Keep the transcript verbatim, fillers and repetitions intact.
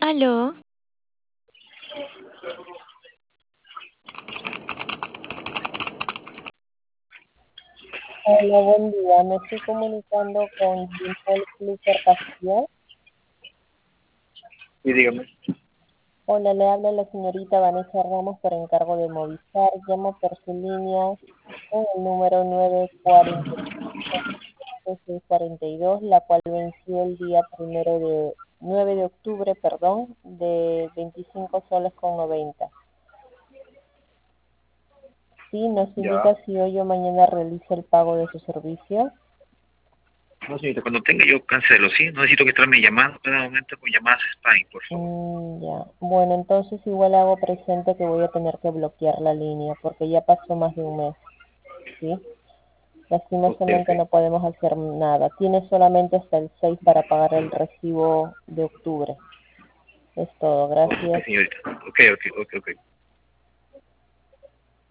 Aló, Hola, buen día. Me estoy comunicando con Dimple Clicker Castillo. Y dígame. Hola, le habla la señorita Vanessa Ramos por encargo de Movistar. Llamo por su línea con el número nueve cuatro seis cuatro dos, la cual venció el día primero de nueve de octubre, perdón, de veinticinco soles con noventa. Sí, nos Ya. indica si hoy o mañana realiza el pago de su servicio. No, señorita, cuando tenga yo cancelo, ¿sí? No necesito que estarme llamando cada momento con llamadas spam, por favor. Mm, ya. Bueno, entonces igual hago presente que voy a tener que bloquear la línea porque ya pasó más de un mes, ¿sí? Ok, Lastimosamente ok. no podemos hacer nada. Tiene solamente hasta el seis para pagar el recibo de octubre. Es todo. Ok, Gracias. señorita. Ok, ok, ok, ok.